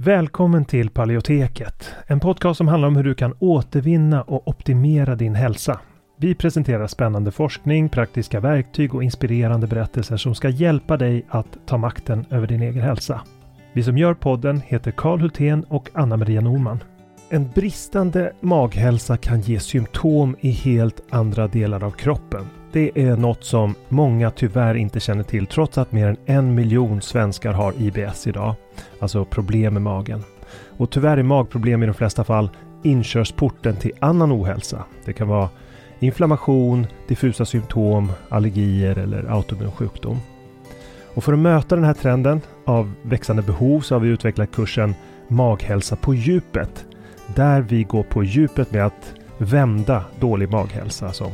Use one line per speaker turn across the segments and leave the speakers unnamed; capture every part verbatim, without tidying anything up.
Välkommen till Paleoteket, en podcast som handlar om hur du kan återvinna och optimera din hälsa. Vi presenterar spännande forskning, praktiska verktyg och inspirerande berättelser som ska hjälpa dig att ta makten över din egen hälsa. Vi som gör podden heter Carl Hultén och Anna-Maria Norman. En bristande maghälsa kan ge symptom i helt andra delar av kroppen. Det är något som många tyvärr inte känner till trots att mer än en miljon svenskar har I B S idag. Alltså problem med magen. Och tyvärr är magproblem i de flesta fall inkörsporten till annan ohälsa. Det kan vara inflammation, diffusa symptom, allergier eller autoimmun sjukdom. Och för att möta den här trenden av växande behov så har vi utvecklat kursen Maghälsa på djupet. Där vi går på djupet med att vända dålig maghälsa som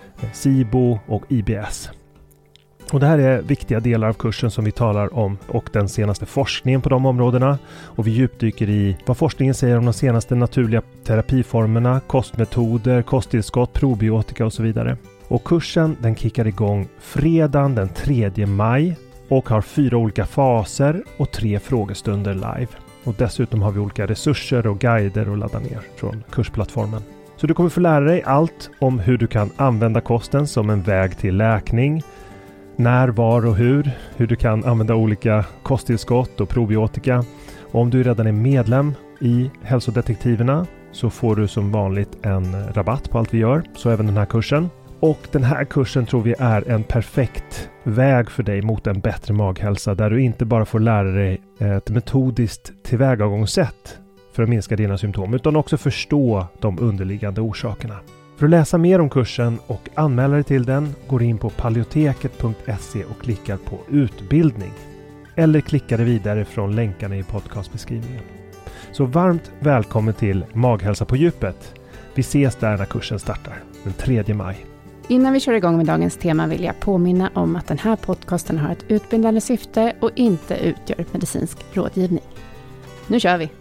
SIBO och I B S. Och det här är viktiga delar av kursen som vi talar om och den senaste forskningen på de områdena. Och vi djupdyker i vad forskningen säger om de senaste naturliga terapiformerna, kostmetoder, kosttillskott, probiotika och så vidare. Och kursen den kickar igång fredagen den tredje maj och har fyra olika faser och tre frågestunder live. Och dessutom har vi olika resurser och guider att ladda ner från kursplattformen. Så du kommer få lära dig allt om hur du kan använda kosten som en väg till läkning. När, var och hur. Hur du kan använda olika kosttillskott och probiotika. Och om du redan är medlem i Hälsodetektiverna så får du som vanligt en rabatt på allt vi gör. Så även den här kursen. Och den här kursen tror vi är en perfekt väg för dig mot en bättre maghälsa. Där du inte bara får lära dig ett metodiskt tillvägagångssätt för att minska dina symptom utan också förstå de underliggande orsakerna. För att läsa mer om kursen och anmäla dig till den går in på paleoteket punkt se och klickar på utbildning. Eller klickar dig vidare från länkarna i podcastbeskrivningen. Så varmt välkommen till Maghälsa på djupet. Vi ses där när kursen startar den tredje maj.
Innan vi kör igång med dagens tema vill jag påminna om att den här podcasten har ett utbildande syfte och inte utgör medicinsk rådgivning. Nu kör vi!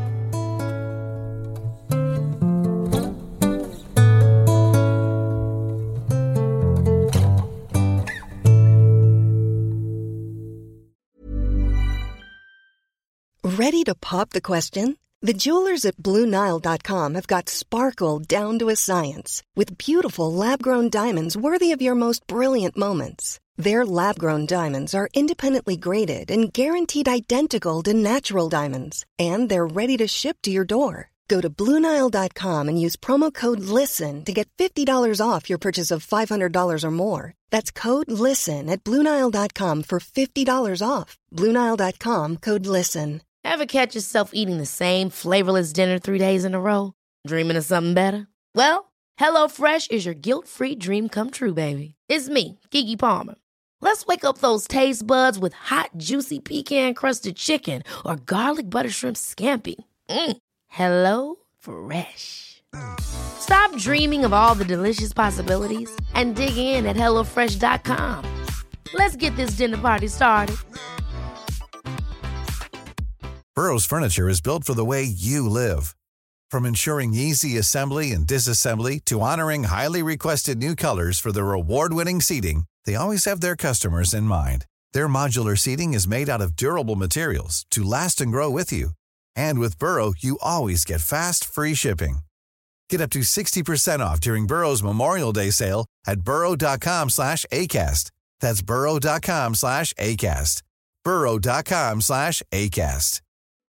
Ready to pop the question? The jewelers at Blue Nile dot com have got sparkle down to a science with beautiful lab-grown diamonds worthy of your most brilliant moments. Their lab-grown diamonds are independently graded and guaranteed identical to natural diamonds, and they're ready to ship to your door. Go to Blue Nile dot com and use promo code LISTEN to get fifty dollars off your purchase of five hundred dollars or more. That's code LISTEN at Blue Nile dot com for fifty dollars off. Blue Nile dot com, code LISTEN.
Ever catch yourself eating the same flavorless dinner three days in a row? Dreaming of something better? Well, HelloFresh is your guilt-free dream come true, baby. It's me, Keke Palmer. Let's wake up those taste buds with hot, juicy pecan-crusted chicken or garlic butter shrimp scampi. Mm. Hello Fresh. Stop dreaming of all the delicious possibilities and dig in at hello fresh dot com. Let's get this dinner party started.
Burrow's furniture is built for the way you live. From ensuring easy assembly and disassembly to honoring highly requested new colors for their award-winning seating, they always have their customers in mind. Their modular seating is made out of durable materials to last and grow with you. And with Burrow, you always get fast, free shipping. Get up to sixty percent off during Burrow's Memorial Day sale at burrow dot com slash acast. That's burrow dot com slash acast. burrow dot com slash acast.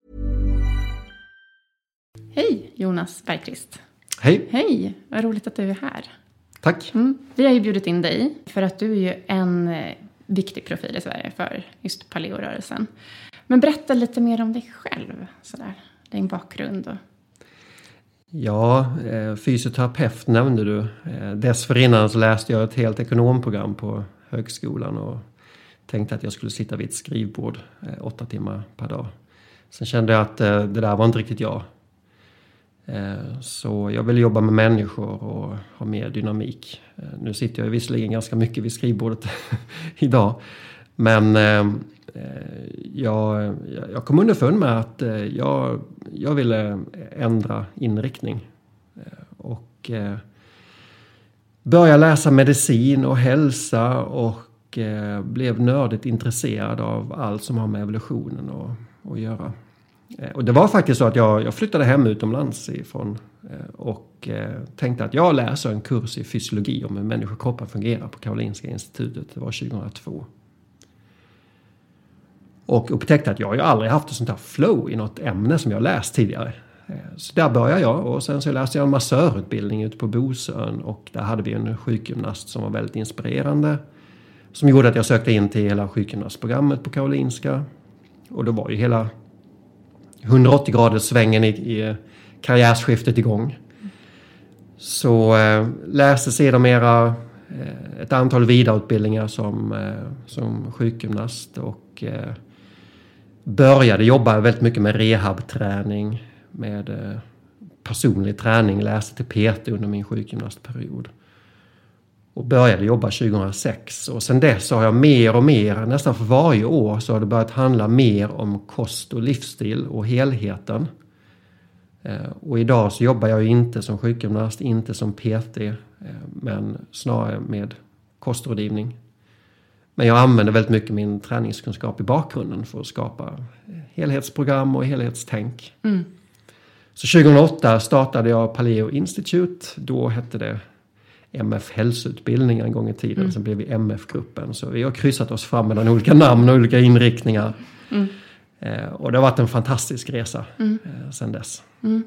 Hej Jonas Bergqvist.
Hej.
Hej, vad roligt att du är här.
Tack.
Mm. Vi har ju bjudit in dig för att du är ju en eh, viktig profil i Sverige för just paleorörelsen. Men berätta lite mer om dig själv, sådär, din bakgrund. Och...
Ja, eh, fysioterapeut nämnde du. Eh, dessförinnan så läste jag ett helt ekonomprogram på högskolan och tänkte att jag skulle sitta vid ett skrivbord eh, åtta timmar per dag. Sen kände jag att eh, det där var inte riktigt jag. Eh, så jag ville jobba med människor och ha mer dynamik. Eh, nu sitter jag visserligen ganska mycket vid skrivbordet idag. Men eh, jag, jag kom underfund med att eh, jag, jag ville ändra inriktning. Eh, och eh, börja läsa medicin och hälsa och eh, blev nördigt intresserad av allt som har med evolutionen att, att göra. Och det var faktiskt så att jag, jag flyttade hem utomlands ifrån och tänkte att jag läser en kurs i fysiologi om hur människokroppen fungerar på Karolinska institutet. Det var tjugohundratvå. Och upptäckte att jag har ju aldrig haft ett sånt här flow i något ämne som jag läst tidigare. Så där började jag och sen så läste jag en massörutbildning ute på Bosön och där hade vi en sjukgymnast som var väldigt inspirerande. Som gjorde att jag sökte in till hela sjukgymnastprogrammet på Karolinska. Och då var ju hela hundraåttio graders svängen i, i karriärsskiftet igång. Så eh, läste sedermera eh, ett antal vidareutbildningar som, eh, som sjukgymnast och eh, började jobba väldigt mycket med rehabträning, med eh, personlig träning, läste till P T under min sjukgymnastperiod. Och började jobba tjugohundrasex och sen dess har jag mer och mer, nästan för varje år så har det börjat handla mer om kost och livsstil och helheten. Eh, och idag så jobbar jag ju inte som sjukgymnast, inte som P T, eh, men snarare med kostrådgivning. Men jag använder väldigt mycket min träningskunskap i bakgrunden för att skapa helhetsprogram och helhetstänk. Mm. Så tjugohundraåtta startade jag Paleo Institute, då hette det M F hälsoutbildning en gång i tiden. Mm. Sen blev vi M F-gruppen. Så vi har kryssat oss fram mellan olika namn och olika inriktningar. Mm. Eh, och det har varit en fantastisk resa mm. eh, sedan dess. Mm.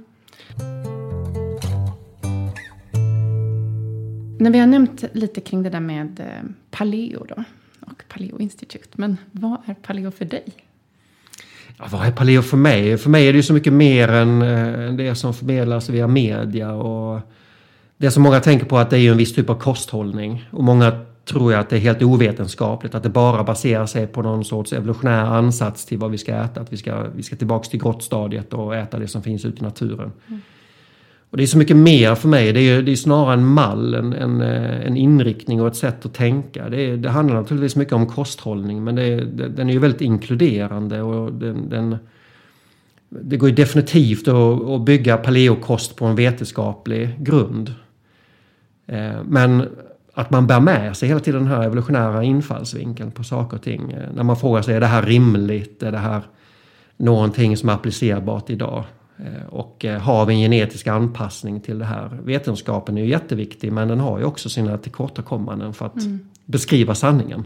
När vi har nämnt lite kring det där med eh, Paleo då. Och Paleo Institute. Men vad är Paleo för dig?
Ja, vad är Paleo för mig? För mig är det ju så mycket mer än eh, det som förmedlas via media och det som många tänker på att det är en viss typ av kosthållning. Och många tror ju att det är helt ovetenskapligt. Att det bara baserar sig på någon sorts evolutionär ansats till vad vi ska äta. Att vi ska, vi ska tillbaka till grottstadiet och äta det som finns ute i naturen. Mm. Och det är så mycket mer för mig. Det är, det är snarare en mall, en, en, en inriktning och ett sätt att tänka. Det, är, det handlar naturligtvis mycket om kosthållning. Men det, det, den är ju väldigt inkluderande och den... den det går ju definitivt att, att bygga paleokost på en vetenskaplig grund. Men att man bär med sig hela tiden den här evolutionära infallsvinkeln på saker och ting. När man frågar sig, är det här rimligt? Är det här någonting som är applicerbart idag? Och har vi en genetisk anpassning till det här? Vetenskapen är ju jätteviktig, men den har ju också sina tillkortakommanden för att mm. beskriva sanningen.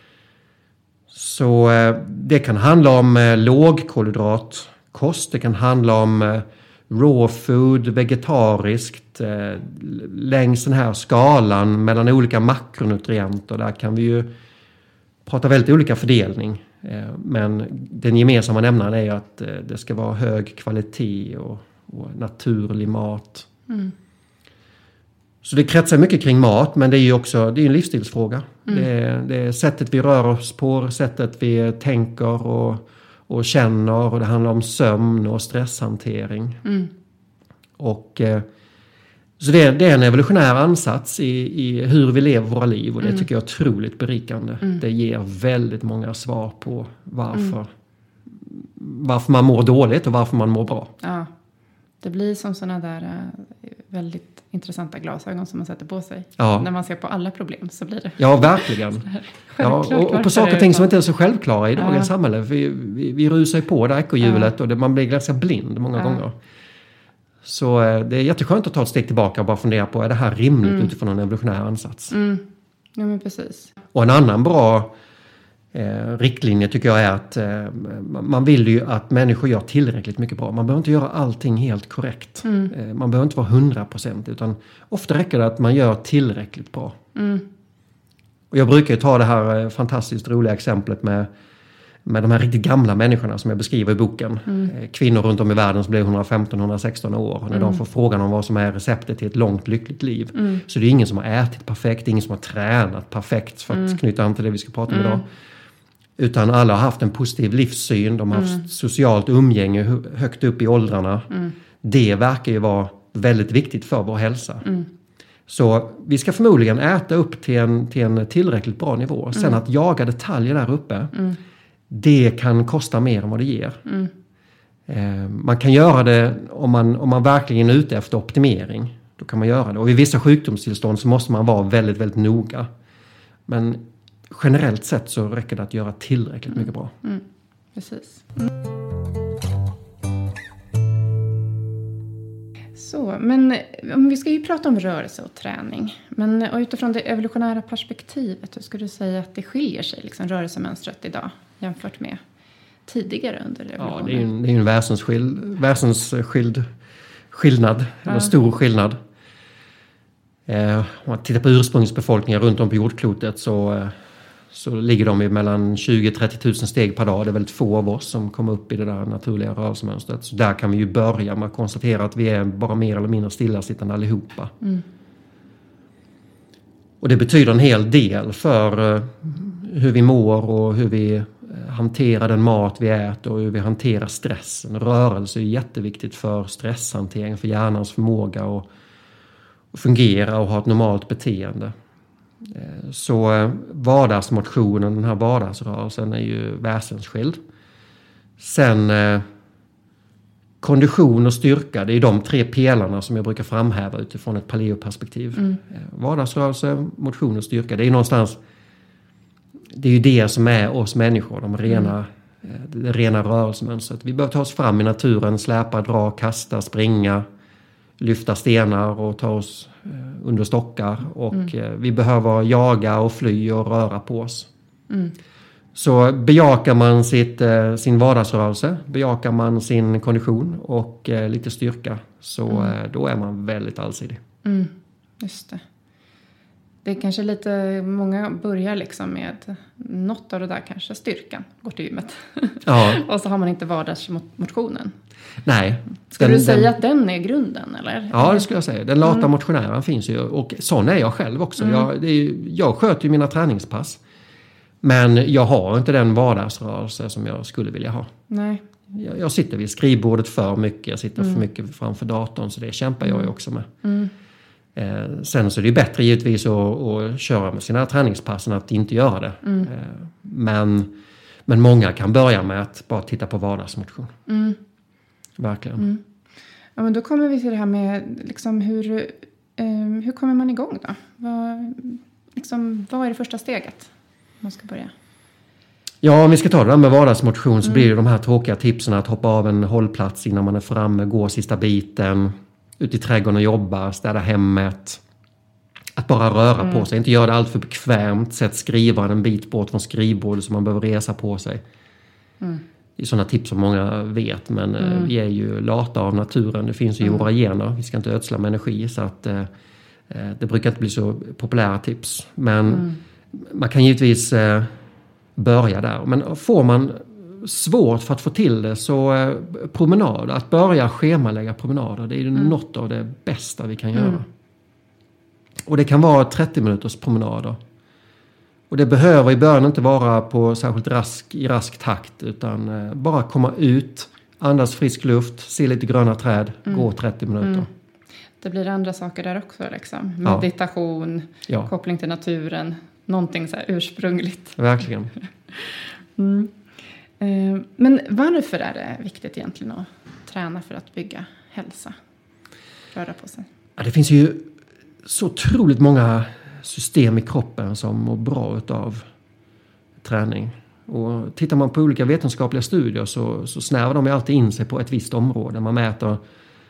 Så det kan handla om lågkolhydratkost, det kan handla om raw food, vegetariskt, eh, längs den här skalan mellan olika makronutrienter. Där kan vi ju prata väldigt olika fördelning. Eh, men den gemensamma nämnaren är ju att eh, det ska vara hög kvalitet och, och naturlig mat. Mm. Så det kretsar mycket kring mat, men det är ju också det är en livsstilsfråga. Mm. Det, är, det är sättet vi rör oss på, sättet vi tänker och och känner, och det handlar om sömn och stresshantering. Mm. Och eh, så det är, det är en evolutionär ansats i, i hur vi lever våra liv, och det mm. tycker jag är otroligt berikande. Mm. Det ger väldigt många svar på varför, mm. varför man mår dåligt och varför man mår bra.
Ja, det blir som sådana där uh, väldigt intressanta glasögon som man sätter på sig. Ja. När man ser på alla problem så blir det...
Ja, verkligen. Ja, och, och på saker och ting som inte är så självklara i dagens ja. samhälle. Vi, vi, vi rusar på det här ekohjulet ja. och det, man blir ganska blind många ja. gånger. Så det är jätteskönt att ta ett steg tillbaka och bara fundera på, är det här rimligt mm. utifrån en evolutionär ansats?
Mm. Ja, men precis.
Och en annan bra eh, riktlinje tycker jag är att eh, man vill ju att människor gör tillräckligt mycket bra. Man behöver inte göra allting helt korrekt. Mm. Eh, man behöver inte vara hundra procent, utan ofta räcker det att man gör tillräckligt bra. Mm. Och jag brukar ju ta det här eh, fantastiskt roliga exemplet med med de här riktigt gamla människorna som jag beskriver i boken. Mm. Kvinnor runt om i världen som blir hundrafemton till hundrasexton år. När mm. de får frågan om vad som är receptet till ett långt lyckligt liv. Mm. Så det är ingen som har ätit perfekt. Ingen som har tränat perfekt, för att mm. knyta an till det vi ska prata om mm. idag. Utan alla har haft en positiv livssyn. De har haft mm. socialt umgänge högt upp i åldrarna. Mm. Det verkar ju vara väldigt viktigt för vår hälsa. Mm. Så vi ska förmodligen äta upp till en, till en tillräckligt bra nivå. Sen mm. att jaga detaljer där uppe. Mm. Det kan kosta mer än vad det ger. Mm. Eh, man kan göra det om man, om man verkligen är ute efter optimering. Då kan man göra det. Och vid vissa sjukdomstillstånd så måste man vara väldigt, väldigt noga. Men generellt sett så räcker det att göra tillräckligt mm. mycket bra.
Mm. Precis. Mm. Så, men vi ska ju prata om rörelse och träning. Men och utifrån det evolutionära perspektivet, hur skulle du säga att det skiljer sig, liksom, rörelsemönstret idag jämfört med tidigare under evolutionen?
Ja, det är ju en, det är en väsensskild, väsensskild skillnad, ja. En stor skillnad. Eh, om man tittar på ursprungsbefolkningar runt om på jordklotet så, eh, så ligger de i mellan tjugo till trettio tusen steg per dag. Det är väldigt få av oss som kommer upp i det där naturliga rörelsemönstret. Så där kan vi ju börja med att konstatera att vi är bara mer eller mindre stillasittande allihopa. Mm. Och det betyder en hel del för eh, hur vi mår och hur vi hanterar den mat vi äter och hur vi hanterar stressen. Rörelse är jätteviktigt för stresshantering, för hjärnans förmåga att, att fungera och ha ett normalt beteende. Så vardagsmotionen, den här vardagsrörelsen, är ju väsensskild. Sen kondition och styrka, det är de tre pelarna som jag brukar framhäva utifrån ett paleoperspektiv. Mm. Vardagsrörelse, motion och styrka, det är någonstans, det är ju det som är oss människor, de rena, mm. det rena rörelsemönstret. Vi behöver ta oss fram i naturen, släpa, dra, kasta, springa, lyfta stenar och ta oss under stockar. Och mm. vi behöver jaga och fly och röra på oss. Mm. Så bejakar man sitt, sin vardagsrörelse, bejakar man sin kondition och lite styrka, så mm. då är man väldigt allsidig.
Mm. Just det. Det är kanske lite, många börjar liksom med något av det där, kanske styrkan, går till gymmet. Ja. Och så har man inte vardagsmotionen.
Nej.
Ska du säga den, att den är grunden, eller?
Ja, det skulle jag säga. Den lata mm. motionären finns ju, och sån är jag själv också. Mm. Jag, det är ju, jag sköter ju mina träningspass. Men jag har inte den vardagsrörelse som jag skulle vilja ha.
Nej.
Jag, jag sitter vid skrivbordet för mycket, jag sitter mm. för mycket framför datorn, så det kämpar jag ju också med. Mm. Eh, sen så är det ju bättre givetvis att, att köra med sina träningspass än att inte göra det. Mm. Eh, men, men många kan börja med att bara titta på vardagsmotion. Mm. Verkligen. Mm.
Ja, men då kommer vi till det här med liksom hur, eh, hur kommer man igång då? Vad, liksom, vad är det första steget man ska börja?
Ja, om vi ska ta det där med vardagsmotion så mm. blir det de här tråkiga tipsen att hoppa av en hållplats innan man är framme, gå sista biten, ut i trädgården och jobba, städa hemmet. Att bara röra mm. på sig, inte göra det allt för bekvämt. Sätt skrivaren en bit bort från skrivbordet så man behöver resa på sig. Mm. Det är sådana tips som många vet, men mm. vi är ju lata av naturen. Det finns ju i mm. våra gener, vi ska inte ödsla med energi, så att eh, det brukar inte bli så populära tips. Men mm. man kan givetvis eh, börja där. Men får man svårt för att få till det, så eh, promenad, att börja schemalägga promenader, det är ju mm. något av det bästa vi kan göra. Mm. Och det kan vara trettio minuters promenader. Och det behöver i början inte vara på särskilt rask, i rask takt, utan eh, bara komma ut, andas frisk luft, se lite gröna träd, mm. gå trettio minuter. Mm.
Det blir andra saker där också, liksom. Meditation, ja. Koppling till naturen, någonting så här ursprungligt.
Verkligen.
mm. eh, men varför är det viktigt egentligen att träna för att bygga hälsa? Röra på sig.
Ja, det finns ju så otroligt många system i kroppen som mår bra av träning. Och tittar man på olika vetenskapliga studier så, så snävar de alltid in sig på ett visst område. Man mäter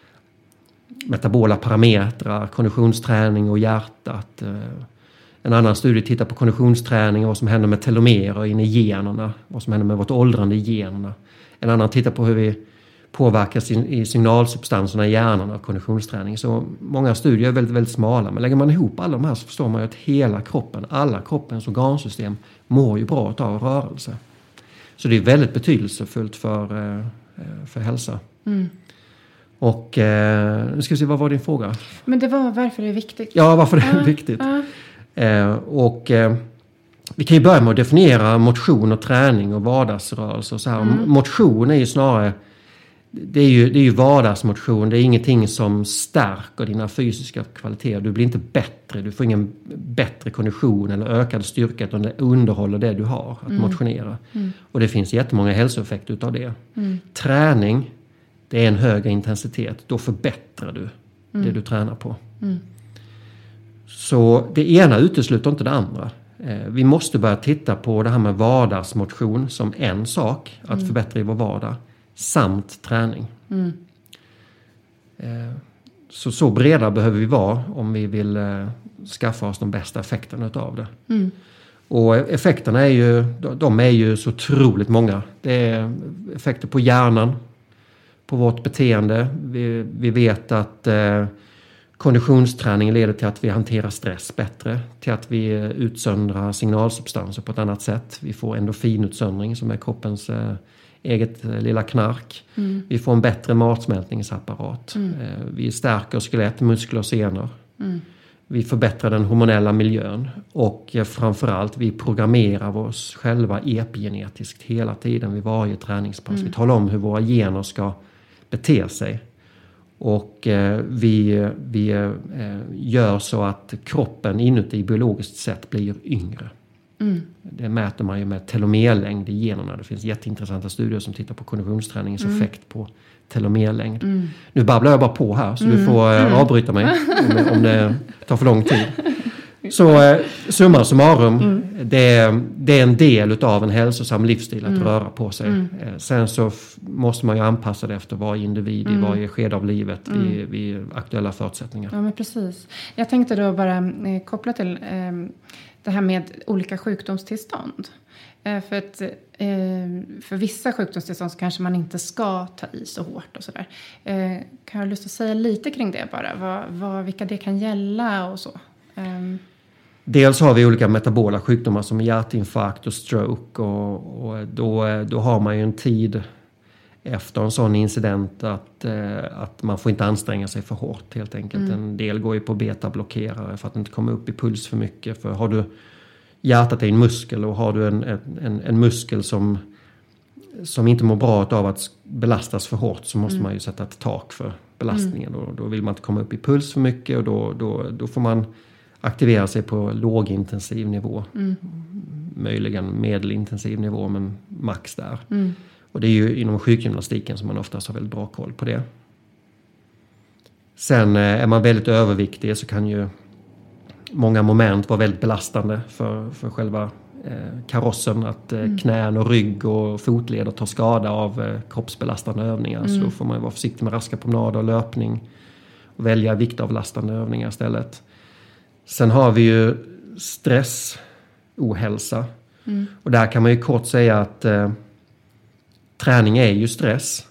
metabola parametrar, konditionsträning och hjärtat. En annan studie tittar på konditionsträning och vad som händer med telomerer inne i generna. Vad som händer med vårt åldrande i generna. En annan tittar på hur vi påverkas i signalsubstanserna i hjärnan av konditionsträning. Så många studier är väldigt, väldigt smala. Men lägger man ihop alla de här så förstår man ju att hela kroppen, alla kroppens organsystem mår ju bra av rörelse. Så det är väldigt betydelsefullt för, för hälsa. Mm. Och nu ska vi se, vad var din fråga?
Men det var varför det är viktigt.
Ja, varför det är uh, viktigt. Uh. Eh, och eh, vi kan ju börja med att definiera motion och träning och vardagsrörelse. Och så här. Mm. Motion är ju snarare, det är ju, det är ju vardagsmotion. Det är ingenting som stärker dina fysiska kvaliteter. Du blir inte bättre. Du får ingen bättre kondition eller ökad styrka, utan det underhåller det du har att mm. motionera. Mm. Och det finns jättemånga hälsoeffekter utav det. Mm. Träning, det är en högre intensitet. Då förbättrar du mm. det du tränar på. Mm. Så det ena utesluter inte det andra. Eh, vi måste börja titta på det här med vardagsmotion som en sak. Att mm. förbättra i vår vardag. Samt träning. Mm. Eh, Så, så breda behöver vi vara om vi vill eh, skaffa oss de bästa effekterna utav det. Mm. Och effekterna är ju, de är ju så otroligt många. Det är effekter på hjärnan, på vårt beteende. Vi, vi vet att eh, konditionsträning leder till att vi hanterar stress bättre. Till att vi utsöndrar signalsubstanser på ett annat sätt. Vi får endorfinutsöndring som är kroppens eh, eget eh, lilla knark. Mm. Vi får en bättre matsmältningsapparat. Mm. Eh, vi stärker skelett, muskler och senor. Mm. Vi förbättrar den hormonella miljön. Och eh, framförallt vi programmerar oss själva epigenetiskt hela tiden vid varje träningspass. Mm. Vi talar om hur våra gener ska bete sig. Och eh, vi, vi eh, gör så att kroppen inuti biologiskt sett blir yngre. Mm. Det mäter man ju med telomerlängd i generna. Det finns jätteintressanta studier som tittar på konditionsträningens mm. effekt på telomerlängd. Mm. Nu babblar jag bara på här så mm. du får eh, avbryta mig om, om det tar för lång tid. Så eh, summa summarum, mm. det, det är en del utav en hälsosam livsstil att mm. röra på sig. Mm. Eh, sen så f- måste man ju anpassa det efter varje individ mm. i varje skede av livet mm. vid, vid aktuella förutsättningar.
Ja, men precis. Jag tänkte då bara eh, koppla till eh, det här med olika sjukdomstillstånd. Eh, för att eh, för vissa sjukdomstillstånd så kanske man inte ska ta i så hårt och sådär. Eh, kan jag lust att säga lite kring det bara? Vad, vad, vilka det kan gälla och så? Um.
Dels har vi olika metabola sjukdomar som hjärtinfarkt och stroke. Och, och då, då har man ju en tid efter en sån incident att, eh, att man får inte anstränga sig för hårt helt enkelt. Mm. En del går ju på betablockerare för att inte komma upp i puls för mycket. För har du hjärtat är en muskel och har du en, en, en muskel som, som inte mår bra av att belastas för hårt så måste mm. man ju sätta ett tak för belastningen. Mm. Då, då vill man inte komma upp i puls för mycket och då, då, då får man aktivera sig på lågintensiv nivå. Mm. Möjligen medelintensiv nivå men max där. Mm. Och det är ju inom sjukgymnastiken som man oftast har väldigt bra koll på det. Sen är man väldigt överviktig så kan ju många moment vara väldigt belastande för, för själva eh, karossen. Att eh, mm. knän och rygg och fotleder tar skada av eh, kroppsbelastande övningar. Mm. Så då får man vara försiktig med raska promenader och löpning. Och välja viktavlastande övningar istället. Sen har vi ju stress, ohälsa. Mm. Och där kan man ju kort säga att eh, träning är ju stress.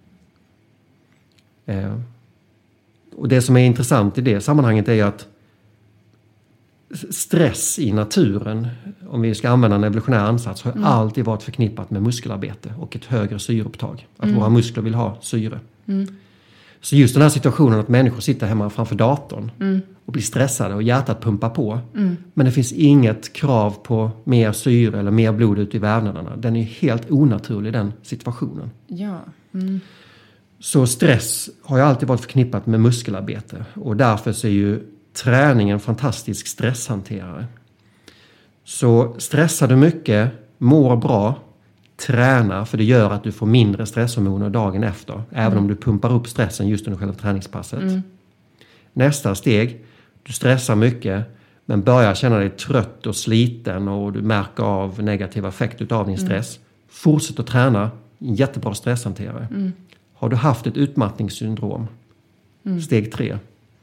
Eh, och det som är intressant i det sammanhanget är ju att stress i naturen, om vi ska använda en evolutionär ansats, har mm. alltid varit förknippat med muskelarbete och ett högre syreupptag. Att mm. våra muskler vill ha syre. Mm. Så just den här situationen att människor sitter hemma framför datorn mm. och blir stressade och hjärtat pumpar på. Mm. Men det finns inget krav på mer syre eller mer blod ut i vävnaderna. Den är helt onaturlig den situationen.
Ja. Mm.
Så stress har ju alltid varit förknippat med muskelarbete. Och därför så är ju träning en fantastisk stresshanterare. Så stressar du mycket, mår bra, träna för det gör att du får mindre stresshormoner dagen efter. Mm. Även om du pumpar upp stressen just under själva träningspasset. Mm. Nästa steg, du stressar mycket men börjar känna dig trött och sliten och du märker av negativa effekter av din stress. Mm. Fortsätt att träna, en jättebra stresshanterare. Mm. Har du haft ett utmattningssyndrom, mm. steg tre.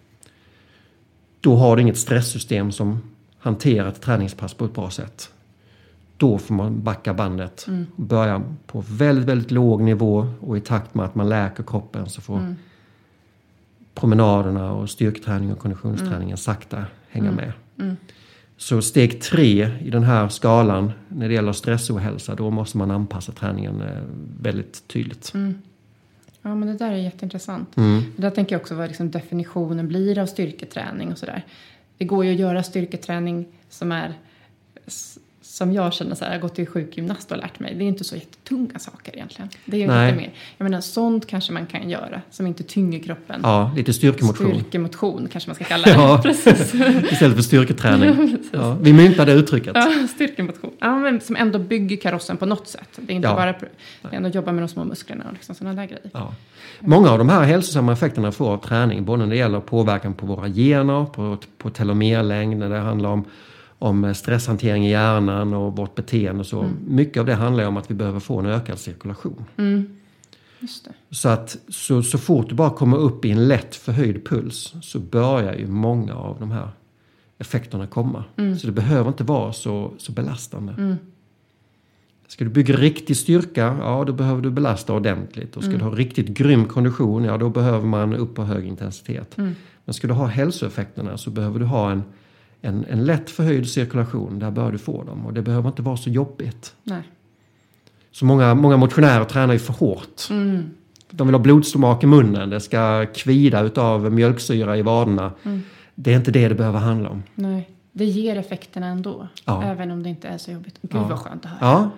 Då har du inget stresssystem som hanterar ett träningspass på ett bra sätt. Då får man backa bandet. Mm. Börja på väldigt, väldigt låg nivå. Och i takt med att man läker kroppen så får mm. promenaderna och styrketräning och konditionsträningen mm. sakta hänga mm. med. Mm. Så steg tre i den här skalan när det gäller stressohälsa, då måste man anpassa träningen väldigt tydligt. Mm.
Ja, men det där är jätteintressant.
Mm.
Där tänker jag också vad liksom definitionen blir av styrketräning och sådär. Det går ju att göra styrketräning som är, som jag känner så här, jag har gått till sjukgymnast och lärt mig. Det är inte så jättetunga saker egentligen. Det är ju lite mer. Jag menar, sånt kanske man kan göra som inte tynger kroppen.
Ja, lite styrkemotion.
Styrkemotion kanske man ska kalla det.
Ja,
precis.
Istället för styrketräning. Ja, ja, vi myntade uttrycket.
Ja, styrkemotion. Ja, men som ändå bygger karossen på något sätt. Det är inte ja. bara, det är ändå jobba med de små musklerna och liksom sådana där grejer.
Ja. Många av de här hälsosamma effekterna får av träning, både när det gäller påverkan på våra gener, på, på telomerlängd, när det handlar om om stresshantering i hjärnan och vårt beteende och så. Mm. Mycket av det handlar om att vi behöver få en ökad cirkulation. Mm.
Just det.
Så att så, så fort du bara kommer upp i en lätt förhöjd puls så börjar ju många av de här effekterna komma. Mm. Så det behöver inte vara så, så belastande. Mm. Ska du bygga riktig styrka, ja då behöver du belasta ordentligt. Och ska mm. du ha riktigt grym kondition, ja då behöver man upp på hög intensitet. Mm. Men ska du ha hälsoeffekterna så behöver du ha en, en, en lätt förhöjd cirkulation. Där bör du få dem. Och det behöver inte vara så jobbigt.
Nej.
Så många, många motionärer tränar ju för hårt. Mm. De vill ha blodstomak i munnen. Det ska kvida utav mjölksyra i vaderna. Mm. Det är inte det det behöver handla om.
Nej, det ger effekterna ändå. Ja. Även om det inte är så jobbigt. Gud ja. Vad skönt att höra.
Ja.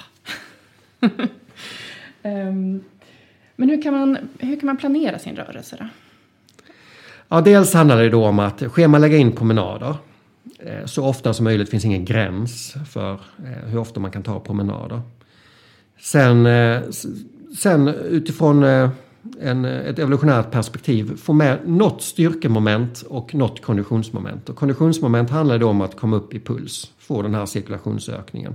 um, men hur kan, man, hur kan man planera sin rörelse då?
Ja, dels handlar det då om att schemalägga in promenader. Så ofta som möjligt, finns ingen gräns för hur ofta man kan ta promenader. Sen, sen utifrån en, ett evolutionärt perspektiv få med något styrkemoment och något konditionsmoment. Och konditionsmoment handlar då om att komma upp i puls, få den här cirkulationsökningen.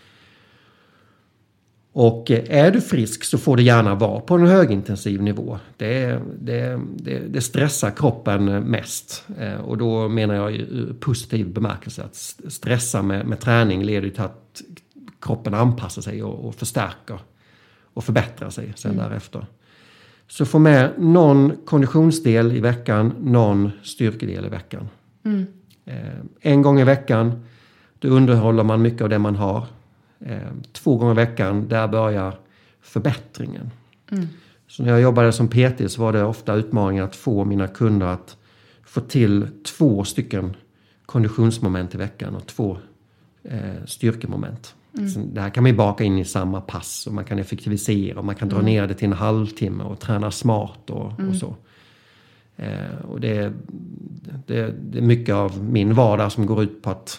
Och är du frisk så får det gärna vara på en högintensiv nivå. Det, det, det, det stressar kroppen mest. Och då menar jag i positiv bemärkelse att stressa med, med träning leder till att kroppen anpassar sig och, och förstärker och förbättrar sig sen mm. därefter. Så få med någon konditionsdel i veckan, någon styrkedel i veckan. Mm. En gång i veckan, då underhåller man mycket av det man har. Två gånger i veckan, där börjar förbättringen. Mm. Så när jag jobbade som P T så var det ofta utmaningen att få mina kunder att få till två stycken konditionsmoment i veckan och två eh, styrkemoment. Mm. Så det här kan man ju baka in i samma pass och man kan effektivisera och man kan dra mm. ner det till en halvtimme och träna smart och, mm. och så. Eh, och det, det, det är mycket av min vardag som går ut på att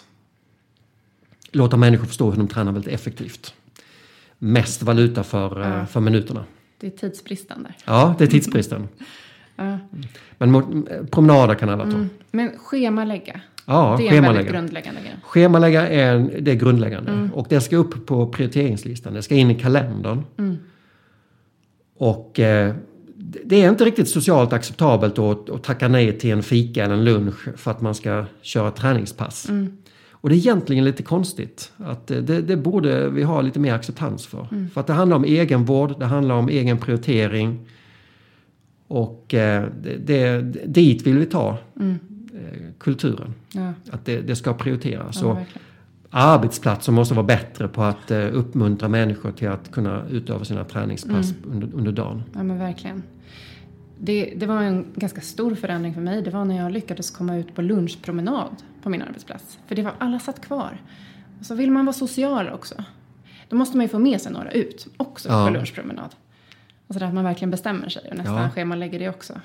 låta människor förstå hur de tränar väldigt effektivt. Mest valuta för, ja. för minuterna.
Det är tidsbristen där.
Ja, det är tidsbristen. ja. Men promenader kan alla ta. Mm.
Men schemalägga.
Ja,
det är
schemalägga.
en väldigt grundläggande grej.
Schemalägga är, det är grundläggande. Mm. Och det ska upp på prioriteringslistan. Det ska in i kalendern. Mm. Och eh, det är inte riktigt socialt acceptabelt att, att tacka nej till en fika eller en lunch för att man ska köra träningspass. Mm. Och det är egentligen lite konstigt. Att det, det borde vi ha lite mer acceptans för. Mm. För att det handlar om egenvård, det handlar om egen prioritering. Och eh, det, det, dit vill vi ta mm. eh, kulturen. Ja. Att det, det ska prioriteras. Ja, arbetsplatser måste vara bättre på att eh, uppmuntra människor till att kunna utöva sina träningspass mm. under, under dagen.
Ja, men verkligen. Det, det var en ganska stor förändring för mig. Det var när jag lyckades komma ut på lunchpromenad på min arbetsplats. För det var alla satt kvar. Och så vill man vara social också. Då måste man ju få med sig några ut också ja. på lunchpromenad. Och så där att man verkligen bestämmer sig och nästan ja. schema lägger det också.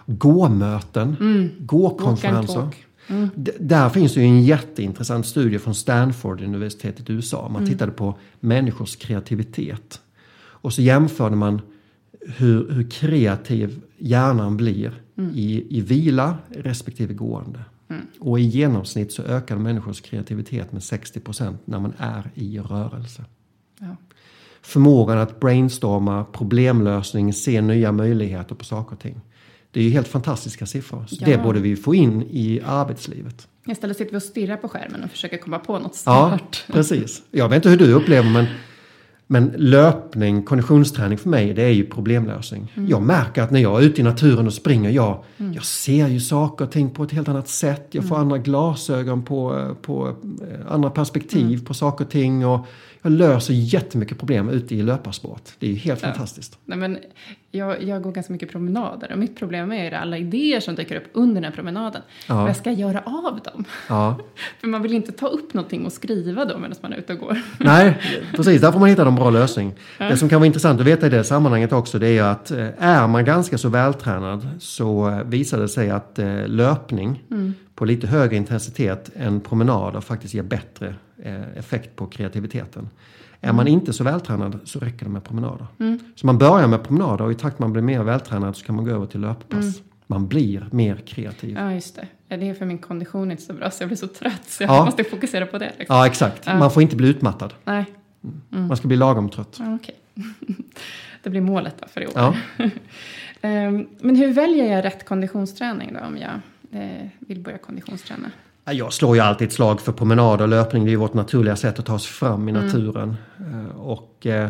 Gå-möten, mm. gå-konferenser. Mm. D- där finns ju en jätteintressant studie från Stanford-universitetet i U S A. Man mm. tittade på människors kreativitet. Och så jämförde man hur, hur kreativ hjärnan blir mm. i, i vila respektive gående. Mm. Och i genomsnitt så ökar människors kreativitet med sextio procent när man är i rörelse. Ja. Förmågan att brainstorma, problemlösning, se nya möjligheter på saker och ting. Det är ju helt fantastiska siffror. Så ja. det borde vi få in i arbetslivet.
Istället sitter vi och stirrar på skärmen och försöker komma på något smart.
Ja, precis. Jag vet inte hur du upplever, men, men löpning, konditionsträning för mig, det är ju problemlösning. Mm. Jag märker att när jag är ute i naturen och springer, jag, mm. jag ser ju saker och ting på ett helt annat sätt. Jag får mm. andra glasögon på, på andra perspektiv mm. på saker och ting. Och jag löser jättemycket problem ute i löparsport. Det är ju helt ja. fantastiskt.
Nej, men jag, jag går ganska mycket promenader. Och mitt problem är alla idéer som dyker upp under den här promenaden. Ja. Vad jag ska göra av dem. Ja. För man vill inte ta upp någonting och skriva då medan man är ute och går.
Nej, precis. Där får man hitta en bra lösning. Ja. Det som kan vara intressant att veta i det sammanhanget också, det är att är man ganska så vältränad så visar det sig att löpning mm. på lite högre intensitet än promenader faktiskt ger bättre effekt på kreativiteten. Mm. Är man inte så vältränad så räcker det med promenader. Mm. Så man börjar med promenader och i takt man blir mer vältränad så kan man gå över till löppass. Mm. Man blir mer kreativ.
Ja, just det. Ja, det är för min kondition inte så bra så jag blir så trött så jag ja. måste fokusera på det. Liksom.
Ja, exakt. Ja. Man får inte bli utmattad.
Nej.
Mm. Man ska bli lagom trött.
Ja, okej. Det blir målet då för i år.
Ja.
Men hur väljer jag rätt konditionsträning då om jag eh, vill börja konditionsträna?
Jag slår ju alltid ett slag för promenad och löpning. Det är ju vårt naturliga sätt att ta sig fram i naturen. Mm. Och eh,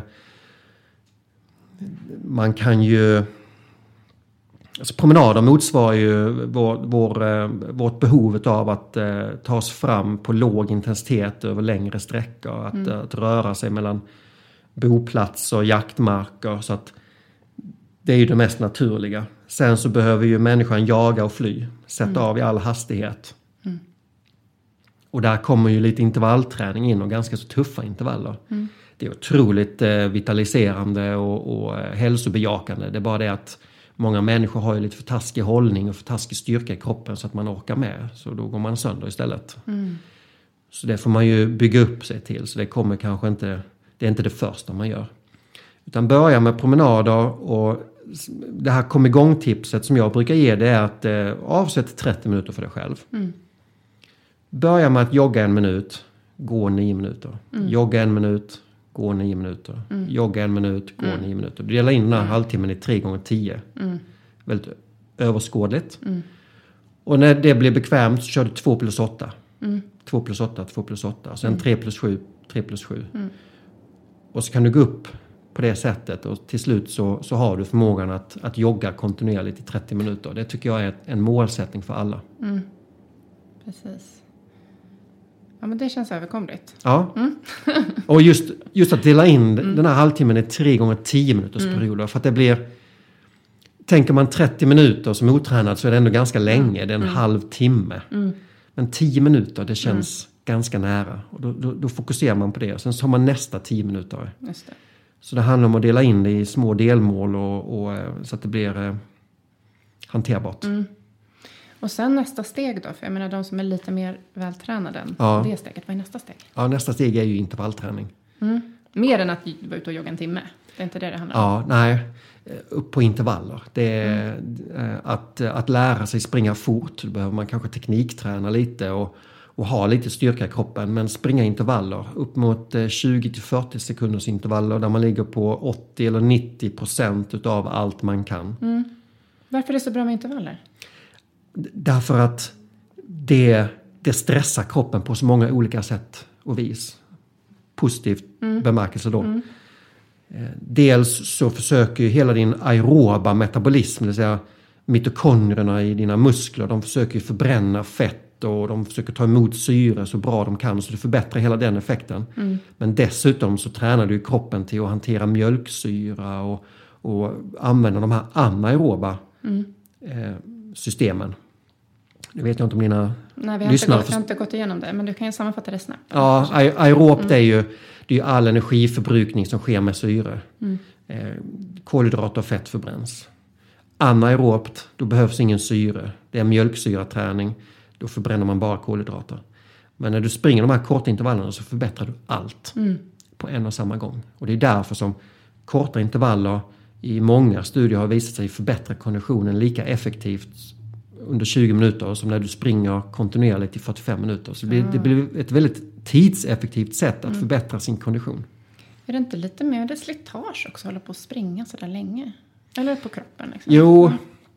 man kan ju... Alltså promenader motsvarar ju vår, vår, eh, vårt behov av att eh, ta oss fram på låg intensitet över längre sträckor. Att, mm. att röra sig mellan boplatser och jaktmarker. Så att det är ju det mest naturliga. Sen så behöver ju människan jaga och fly. Sätta mm. av i all hastighet. Mm. Och där kommer ju lite intervallträning in och ganska så tuffa intervaller. Mm. Det är otroligt eh, vitaliserande och, och eh, hälsobejakande. Det är bara det att många människor har ju lite för taskig hållning och för taskig styrka i kroppen så att man orkar med. Så då går man sönder istället. Mm. Så det får man ju bygga upp sig till. Så det kommer kanske inte, det är inte det första man gör. Utan börja med promenader och det här kom igång tipset som jag brukar ge det är att eh, avsätt trettio minuter för dig själv. Mm. Börja med att jogga en minut, gå nio minuter. Mm. Jogga en minut, gå nio minuter. Mm. Jogga en minut, gå mm. nio minuter. Du delar in den här mm. halvtimmen i tre gånger tio. Mm. Väldigt överskådligt. Mm. Och när det blir bekvämt så kör du två plus åtta. Mm. två plus åtta, två plus åtta. Sen mm. tre plus sju, tre plus sju. Mm. Och så kan du gå upp på det sättet. Och till slut så, så har du förmågan att, att jogga kontinuerligt i trettio minuter. Det tycker jag är en målsättning för alla.
Mm. Precis. Ja, men det känns överkomligt.
Ja. Mm. Och just, just att dela in
mm.
den här halvtimmen i tre gånger tio minuters
mm.
perioder. För att det blir... Tänker man trettio minuter som otränad så är det ändå ganska länge. Det är en mm. halv timme. Mm. Men tio minuter, det känns mm. ganska nära. Och då, då, då fokuserar man på det. Sen så har man nästa tio minuter.
Just det.
Så det handlar om att dela in det i små delmål. Och, och, så att det blir eh, hanterbart.
Mm. Och sen nästa steg då? För jag menar de som är lite mer vältränade än
ja.
det steget. Vad är nästa steg?
Ja, nästa steg är ju intervallträning.
Mm. Mer än att vara ute och jogga en timme? Det är inte det det handlar om?
Ja, nej. Upp på intervaller. Det är mm. att, att lära sig springa fort. Då behöver man kanske teknikträna lite och, och ha lite styrka i kroppen. Men springa intervaller. Upp mot tjugo till fyrtio sekunders intervaller där man ligger på åttio eller nittio procent utav allt man kan.
Mm. Varför är det så bra med intervaller?
Därför att det, det stressar kroppen på så många olika sätt och vis. Positivt mm. bemärkelse då. Mm. Dels så försöker ju hela din aeroba metabolism, det vill säga mitokondrierna i dina muskler, de försöker ju förbränna fett och de försöker ta emot syre så bra de kan så det förbättrar hela den effekten. Mm. Men dessutom så tränar du kroppen till att hantera mjölksyra och, och använda de här anaeroba mm. eh, systemen. Det vet jag inte om dina
Nej, vi har
lyssnare...
inte, gått, inte gått igenom det, men du kan ju sammanfatta det snabbt.
Ja, aerobt mm. är ju det är ju all energiförbrukning som sker med syre. Mm. Eh, kolhydrater och fett förbräns. Anaerobt, då behövs ingen syre. Det är mjölksyraträning. Då förbränner man bara kolhydrater. Men när du springer de här korta intervallerna så förbättrar du allt mm. på en och samma gång. Och det är därför som korta intervaller i många studier har visat sig förbättra konditionen lika effektivt under tjugo minuter som när du springer kontinuerligt i fyrtiofem minuter. Så det blir, mm. det blir ett väldigt tidseffektivt sätt att mm. förbättra sin kondition.
Är det inte lite mer det slitage också att hålla på att springa så där länge? Eller på kroppen? Liksom?
Jo.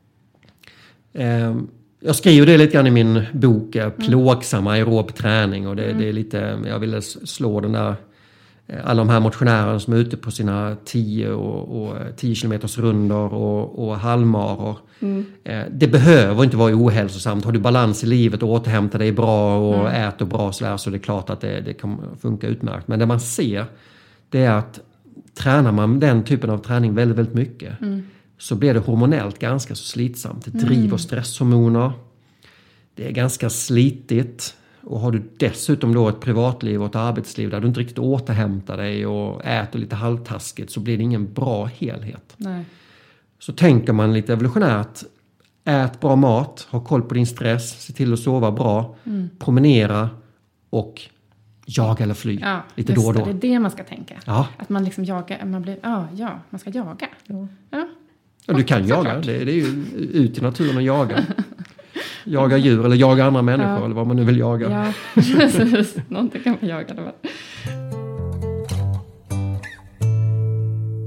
Eh, jag skriver det lite grann i min bok eh, Plågsam aerob träning. Och det, mm. det är lite, jag ville slå den där alla de här motionärerna som är ute på sina tio och, och tio kilometers rundor och, och halvmaror. Mm. Eh, det behöver inte vara ohälsosamt. Har du balans i livet och återhämtar dig bra och mm. äter bra så, där, så det är klart att det, det kan funka utmärkt. Men det man ser det är att tränar man den typen av träning väldigt, väldigt mycket mm. så blir det hormonellt ganska så slitsamt. Det driver mm. stresshormoner. Det är ganska slitigt. Och har du dessutom då ett privatliv och ett arbetsliv där du inte riktigt återhämtar dig och äter lite halvtaskigt så blir det ingen bra helhet.
Nej.
Så tänker man lite evolutionärt, ät bra mat, ha koll på din stress, se till att sova bra, mm. promenera och jaga eller fly
ja,
lite då och då.
Det är det man ska tänka.
Ja.
Att man liksom jagar, man blir, ja, ja man ska jaga. Ja. Ja.
Ja, du kan jaga, det, det är ju ut i naturen och jaga. Jaga djur eller jaga andra människor ja. Eller vad man nu vill jaga.
Ja, precis. Någonting kan man jaga. Det var.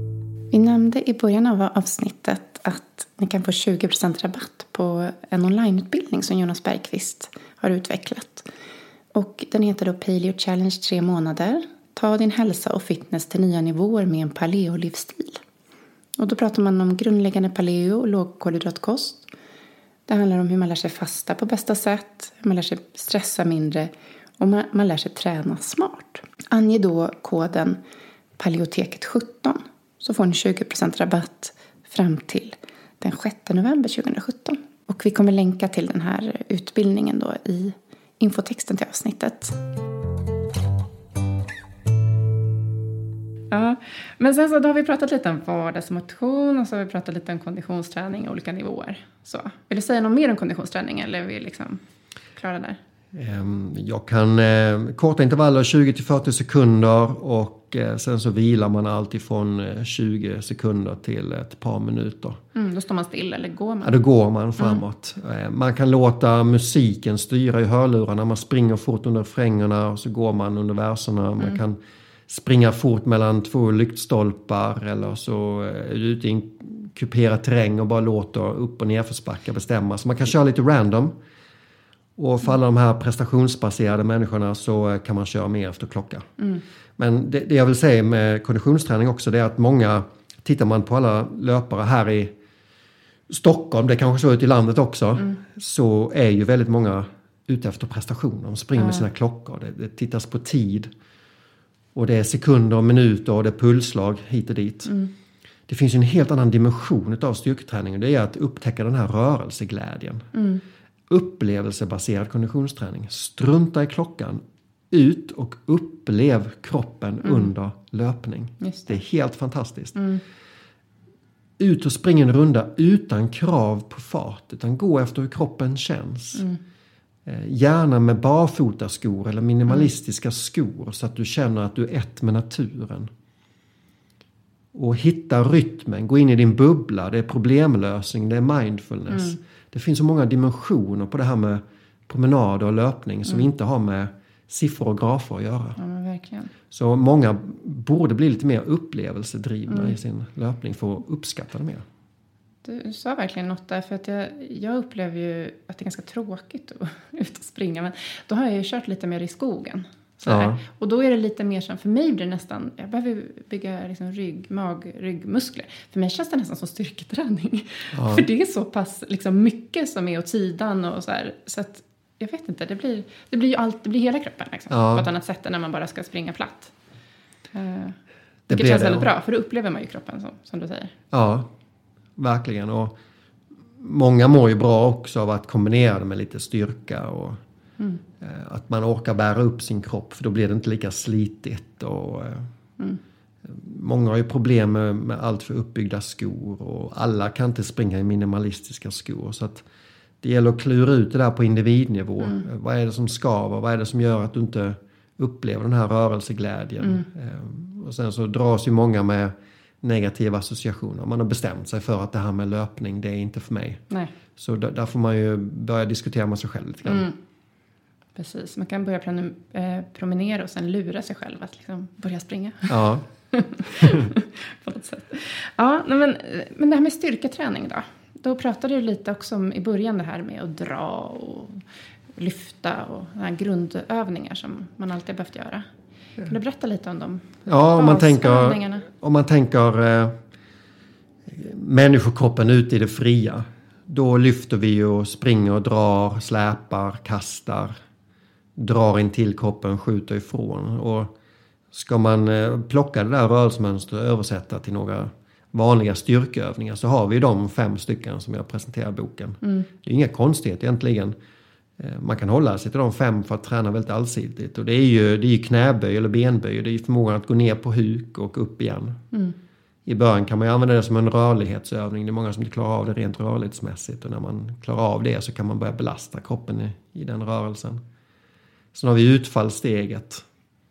Vi nämnde i början av avsnittet att ni kan få tjugo procent rabatt på en onlineutbildning som Jonas Bergqvist har utvecklat. Och den heter då Paleo Challenge tre månader. Ta din hälsa och fitness till nya nivåer med en paleo-livsstil. Och då pratar man om grundläggande paleo och lågkolhydratkost. Det handlar om hur man lär sig fasta på bästa sätt, hur man lär sig stressa mindre och man, man lär sig träna smart. Ange då koden Paleoteket sjutton så får ni tjugo procent rabatt fram till den sjätte november tjugohundrasjutton. Och vi kommer länka till den här utbildningen då i infotexten till avsnittet. Ja, men sen så då har vi pratat lite om vardagsmotion och så har vi pratat lite om konditionsträning och olika nivåer. Så, vill du säga något mer om konditionsträning eller är vi liksom klara där?
Jag kan eh, korta intervaller tjugo till fyrtio sekunder och eh, sen så vilar man alltid från tjugo sekunder till ett par minuter.
Mm, då står man still eller går man?
Ja, då går man framåt. Mm. Man kan låta musiken styra i hörlurarna. Man springer fort under refrängerna och så går man under verserna. Man mm. kan springa fort mellan två lyktstolpar eller så är du ute i en kuperad terräng och bara låter upp- och nerförsbacka bestämma. Så man kan köra lite random. Och för alla de här prestationsbaserade människorna så kan man köra mer efter klocka. Mm. Men det, det jag vill säga med konditionsträning också det är att många, tittar man på alla löpare här i Stockholm, det kanske så ut i landet också, mm. så är ju väldigt många ute efter prestation. De springer mm. med sina klockor, det, det tittas på tid. Och det är sekunder och minuter och det är pulsslag hit och dit. Mm. Det finns ju en helt annan dimension av styrketräning. Det är att upptäcka den här rörelseglädjen. Mm. Upplevelsebaserad konditionsträning. Strunta i klockan. Ut och upplev kroppen mm. under löpning. Det. det är helt fantastiskt. Mm. Ut och springa en runda utan krav på fart. Utan gå efter hur kroppen känns. Mm. Gärna med barfotaskor eller minimalistiska mm. skor. Så att du känner att du är ett med naturen. Och hitta rytmen. Gå in i din bubbla. Det är problemlösning. Det är mindfulness. Mm. Det finns så många dimensioner på det här med promenader och löpning. Som mm. inte har med siffror och grafer att göra.
Ja, men verkligen.
Så många borde bli lite mer upplevelsedrivna mm. i sin löpning. För att uppskatta det mer.
Du sa verkligen något där, för att jag, jag upplever ju att det är ganska tråkigt att ut och springa. Men då har jag ju kört lite mer i skogen. Så här. Ja. Och då är det lite mer som, för mig blir det nästan, jag behöver bygga liksom rygg, mag, ryggmuskler. För mig känns det nästan som styrketräning. Ja. För det är så pass liksom, mycket som är åt sidan och så här. Så att, jag vet inte, det blir, det blir ju allt, det blir hela kroppen liksom, ja. På ett annat sätt än när man bara ska springa platt. Uh, det vilket känns det, väldigt ja. Bra, för då upplever man ju kroppen som, som du säger.
Ja, verkligen. Och många mår ju bra också av att kombinera det med lite styrka och mm. att man orkar bära upp sin kropp, för då blir det inte lika slitigt. Och mm. många har ju problem med, med allt för uppbyggda skor och alla kan inte springa i minimalistiska skor. Så att det gäller att klura ut det där på individnivå. Mm. Vad är det som skaver? Vad är det som gör att du inte upplever den här rörelseglädjen? Mm. Och sen så dras ju många med negativa associationer. Man har bestämt sig för att det här med löpning, det är inte för mig. Nej. Så där, där får man ju börja diskutera med sig själv lite grann. Mm.
Precis, man kan börja plan- eh, promenera och sen lura sig själv att liksom börja springa.
Ja.
På något sätt. Ja, men, men det här med styrketräning då. Då pratade du lite också om i början det här med att dra och lyfta och här grundövningar som man alltid behövt göra. Kan du berätta lite om dem?
Ja, om man tänker, om man tänker eh, människokroppen ute i det fria. Då lyfter vi och springer och drar, släpar, kastar. Drar in till kroppen, skjuter ifrån. Och ska man eh, plocka det där rörelsemönstret och översätta till några vanliga styrkeövningar, så har vi de fem stycken som jag presenterar i boken. Mm. Det är inga konstigheter egentligen. Man kan hålla sig till de fem för att träna väldigt allsidigt. Och det är ju, det är ju knäböj eller benböj. Det är ju förmågan att gå ner på huk och upp igen. Mm. I början kan man ju använda det som en rörlighetsövning. Det är många som inte klarar av det rent rörlighetsmässigt. Och när man klarar av det så kan man börja belasta kroppen i, i den rörelsen. Sen har vi utfallssteget.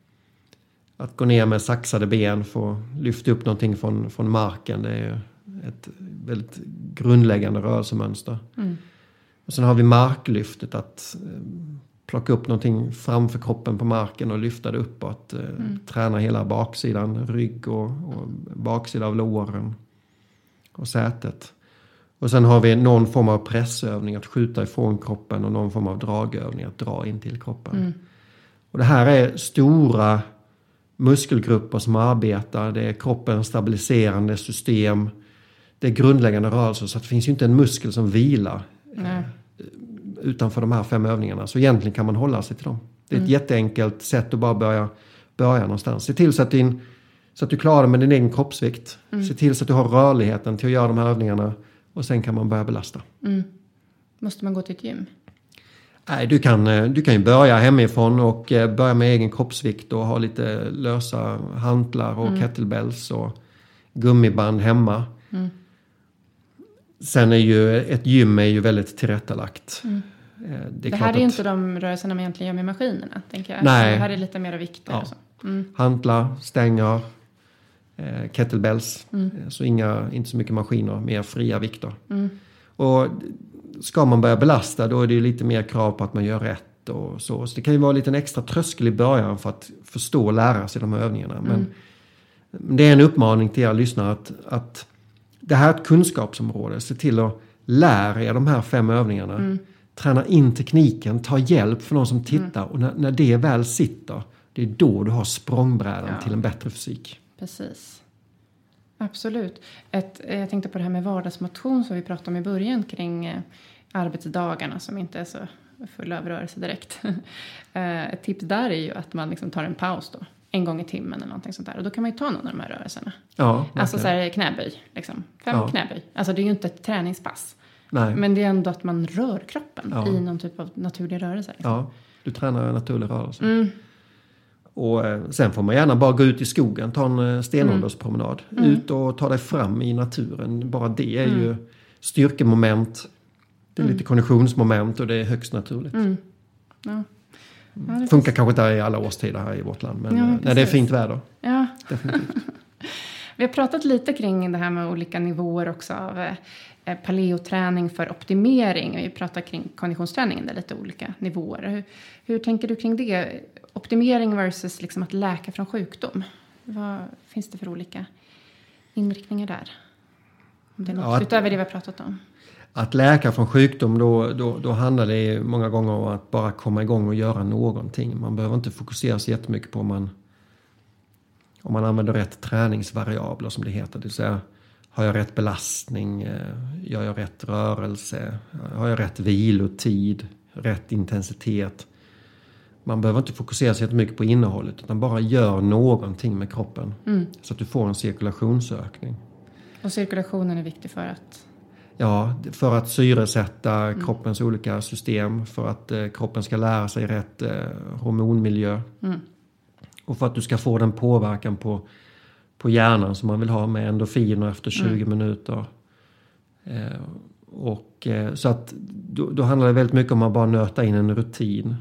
Att gå ner med saxade ben för att lyfta upp någonting från, från marken. Det är ju ett väldigt grundläggande rörelsemönster. Mm. Och sen har vi marklyftet, att plocka upp någonting framför kroppen på marken och lyfta det uppåt. Mm. Träna hela baksidan, rygg och, och baksida av låren och sätet. Och sen har vi någon form av pressövning att skjuta ifrån kroppen och någon form av dragövning att dra in till kroppen. Mm. Och det här är stora muskelgrupper som arbetar. Det är kroppens stabiliserande system. Det är grundläggande rörelser, så att det finns ju inte en muskel som vilar eh, utanför de här fem övningarna. Så egentligen kan man hålla sig till dem. Det är ett mm. jätteenkelt sätt att bara börja, börja någonstans. Se till så att, din, så att du klarar det med din egen kroppsvikt. Mm. Se till så att du har rörligheten till att göra de här övningarna. Och sen kan man börja belasta.
Mm. Måste man gå till ett gym?
Nej, du kan, du kan ju börja hemifrån och börja med egen kroppsvikt och ha lite lösa hantlar och mm. kettlebells och gummiband hemma. Mm. Sen är ju ett gym är ju väldigt tillrättalagt. Mm.
Det, är det här är ju att, inte de rörelserna man egentligen gör med maskinerna, tänker jag.
Nej.
Det här är lite mer vikter. Ja. Och så. Mm.
Hantlar, stänger, eh, kettlebells. Mm. Så inga, inte så mycket maskiner, mer fria vikter. Mm. Och ska man börja belasta, då är det ju lite mer krav på att man gör rätt och så. Så det kan ju vara lite en extra tröskel i början för att förstå och lära sig de här övningarna. Men mm. det är en uppmaning till er lyssnare att, att det här är ett kunskapsområde. Se till att lära er de här fem övningarna. Mm. Träna in tekniken, ta hjälp för någon som tittar. Mm. Och när, när det väl sitter, det är då du har språngbrädan ja. till en bättre fysik.
Precis. Absolut. Ett, jag tänkte på det här med vardagsmotion som vi pratade om i början kring eh, arbetsdagarna som inte är så fulla av rörelse direkt. eh, ett tips där är ju att man liksom tar en paus då. En gång i timmen eller någonting sånt där. Och då kan man ju ta någon av de här rörelserna.
Ja,
alltså så här knäböj. Liksom. Fem ja. knäböj. Alltså det är ju inte ett träningspass.
Nej.
Men det är ändå att man rör kroppen ja. i någon typ av naturlig rörelse. Liksom.
Ja, du tränar en naturlig rörelse.
Mm.
Och eh, sen får man gärna bara gå ut i skogen, ta en eh, stenålderspromenad. Mm. Ut och ta dig fram i naturen. Bara det är mm. ju styrkemoment. Det är mm. lite konditionsmoment och det är högst naturligt. Mm.
Ja.
Ja, det funkar kanske inte i alla årstider här i vårt land. Men ja, när det är fint väder.
Ja.
Definitivt.
Vi har pratat lite kring det här med olika nivåer också av eh, paleoträning för optimering. Vi pratar kring konditionsträningen, där lite olika nivåer. Hur, hur tänker du kring det? Optimering versus liksom att läka från sjukdom. Vad finns det för olika inriktningar där? Om det är något ja, att, utöver det vi har pratat om.
Att läka från sjukdom, då, då, då handlar det många gånger om att bara komma igång och göra någonting. Man behöver inte fokusera så jättemycket på om man, om man använder rätt träningsvariabler som det heter. Det vill säga, har jag rätt belastning? Gör jag rätt rörelse? Har jag rätt vilotid? Rätt intensitet? Man behöver inte fokusera så jättemycket på innehållet, utan bara gör någonting med kroppen. Mm. Så att du får en cirkulationsökning. Och
cirkulationen är viktig för att?
Ja, för att syresätta mm. kroppens olika system. För att eh, kroppen ska lära sig rätt eh, hormonmiljö. Mm. Och för att du ska få den påverkan på, på hjärnan som man vill ha med endorfiner efter tjugo mm. minuter. Eh, och, eh, så att då, då handlar det väldigt mycket om att bara nöta in en rutin.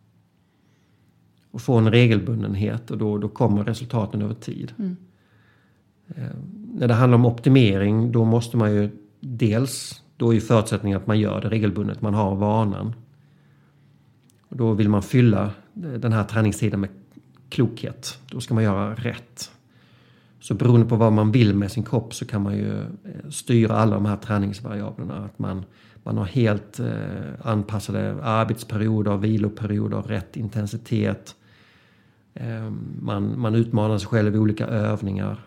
Och få en regelbundenhet, och då, då kommer resultaten över tid. Mm. Eh, när det handlar om optimering, då måste man ju dels, då är ju förutsättningen att man gör det regelbundet, man har vanan. Och då vill man fylla den här träningstiden med klokhet. Då ska man göra rätt. Så beroende på vad man vill med sin kropp så kan man ju styra alla de här träningsvariablerna. Att man, man har helt eh, anpassade arbetsperioder, viloperioder, rätt intensitet. Eh, man, man utmanar sig själv i olika övningar.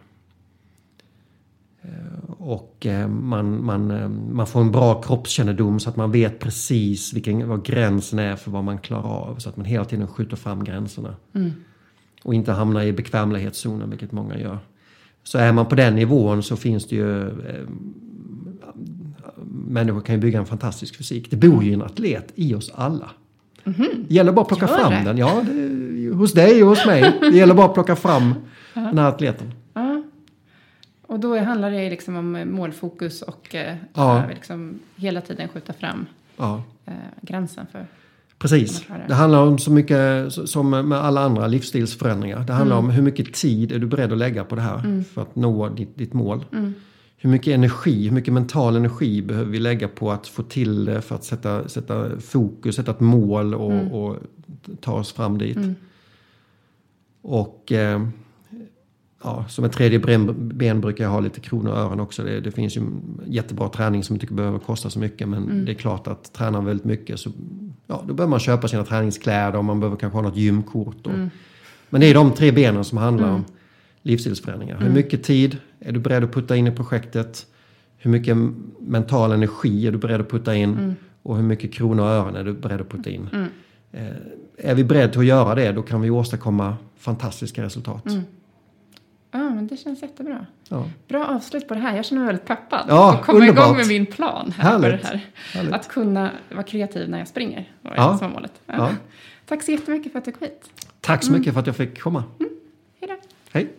Och man, man, man får en bra kroppskännedom så att man vet precis vilken, vad gränsen är för vad man klarar av. Så att man hela tiden skjuter fram gränserna. Mm. Och inte hamnar i bekvämlighetszonen, vilket många gör. Så är man på den nivån så finns det ju... Eh, människor kan ju bygga en fantastisk fysik. Det bor ju en atlet i oss alla. Mm-hmm. Det gäller bara att plocka gör fram det? den. Ja, det, hos dig och hos mig. Det gäller bara att plocka fram den här atleten.
Och då handlar det liksom om målfokus och eh,
ja.
liksom hela tiden skjuta fram
ja.
eh, gränsen för...
Precis. Det handlar om så mycket som med alla andra livsstilsförändringar. Det handlar mm. om hur mycket tid är du beredd att lägga på det här mm. för att nå ditt, ditt mål. Mm. Hur mycket energi, hur mycket mental energi behöver vi lägga på att få till det, för att sätta, sätta fokus, sätta ett mål och, mm. och ta oss fram dit.
Mm.
Och eh, ja, som ett tredje ben, ben brukar jag ha lite kronor och öron också. Det, det finns ju jättebra träning som inte behöver kosta så mycket. Men
Mm.
det är klart att tränar väldigt mycket så ja, då behöver man köpa sina träningskläder och man behöver kanske ha något gymkort. Och,
Mm.
Men det är de tre benen som handlar
Mm.
om livsstilsförändringar.
Mm.
Hur mycket tid är du beredd att putta in i projektet? Hur mycket mental energi är du beredd att putta in?
Mm.
Och hur mycket kronor och öron är du beredd att putta in?
Mm.
Eh, är vi beredda att göra det, då kan vi åstadkomma fantastiska resultat.
Mm. Ja, men det känns jättebra.
Ja.
Bra avslut på det här. Jag känner mig väldigt peppad.
Ja,
att komma
underbart.
igång med min plan här. På
Härligt.
det här.
Härligt.
Att kunna vara kreativ när jag springer. Var
Ja.
det som var målet. Ja.
Ja.
Tack så jättemycket för att du kom hit.
Tack så mycket för att jag fick komma.
Hej då.
Hej.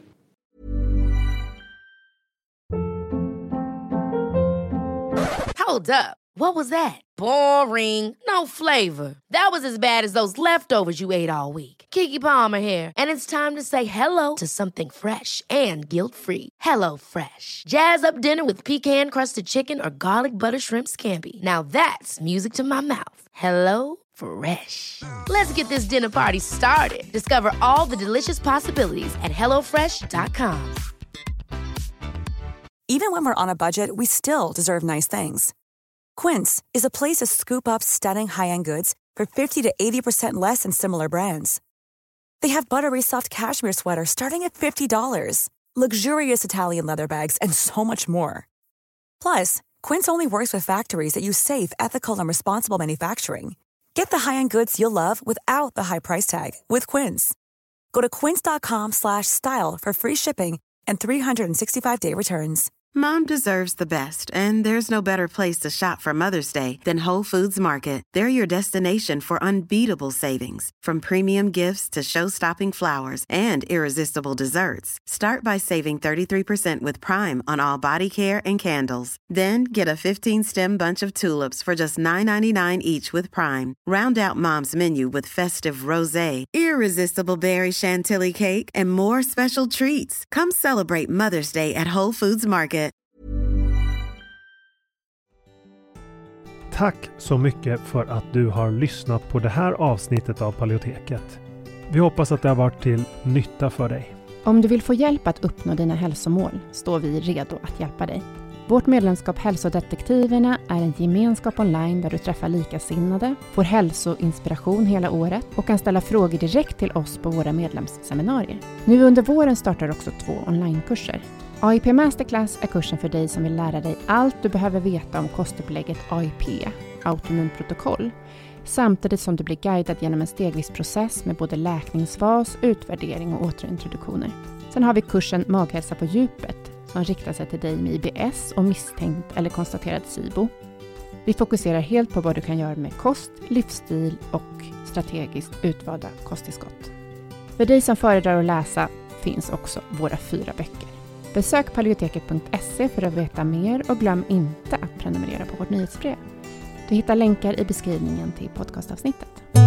Hold up. What was that? Boring. No flavor. That was as bad as those leftovers you ate all week. Keke Palmer here, and it's time to say hello to something fresh and guilt-free. Hello Fresh. Jazz up dinner with pecan-crusted chicken or garlic butter shrimp scampi. Now that's music to my mouth. Hello Fresh. Let's get this dinner party started. Discover all the delicious possibilities at hello fresh dot com.
Even when we're on a budget, we still deserve nice things. Quince is a place to scoop up stunning high-end goods for fifty to eighty percent less than similar brands. They have buttery soft cashmere sweaters starting at fifty dollars, luxurious Italian leather bags, and so much more. Plus, Quince only works with factories that use safe, ethical, and responsible manufacturing. Get the high-end goods you'll love without the high price tag with Quince. Go to quince.com slash style for free shipping and three sixty-five day returns.
Mom deserves the best, and there's no better place to shop for Mother's Day than Whole Foods Market. They're your destination for unbeatable savings, from premium gifts to show-stopping flowers and irresistible desserts. Start by saving thirty-three percent with Prime on all body care and candles. Then get a fifteen-stem bunch of tulips for just nine ninety-nine each with Prime. Round out Mom's menu with festive rosé, irresistible berry chantilly cake, and more special treats. Come celebrate Mother's Day at Whole Foods Market.
Tack så mycket för att du har lyssnat på det här avsnittet av Paleoteket. Vi hoppas att det har varit till nytta för dig.
Om du vill få hjälp att uppnå dina hälsomål står vi redo att hjälpa dig. Vårt medlemskap Hälsodetektiverna är en gemenskap online där du träffar likasinnade, får hälsoinspiration hela året och kan ställa frågor direkt till oss på våra medlemsseminarier. Nu under våren startar också två onlinekurser. A I P Masterclass är kursen för dig som vill lära dig allt du behöver veta om kostupplägget A I P, autoimmunprotokoll, samtidigt som du blir guidad genom en stegvis process med både läkningsfas, utvärdering och återintroduktioner. Sen har vi kursen Maghälsa på djupet som riktar sig till dig med I B S och misstänkt eller konstaterad SIBO. Vi fokuserar helt på vad du kan göra med kost, livsstil och strategiskt utvalda kosttillskott. För dig som föredrar att läsa finns också våra fyra böcker. Besök paleoteket punkt se för att veta mer och glöm inte att prenumerera på vårt nyhetsbrev. Du hittar länkar i beskrivningen till podcastavsnittet.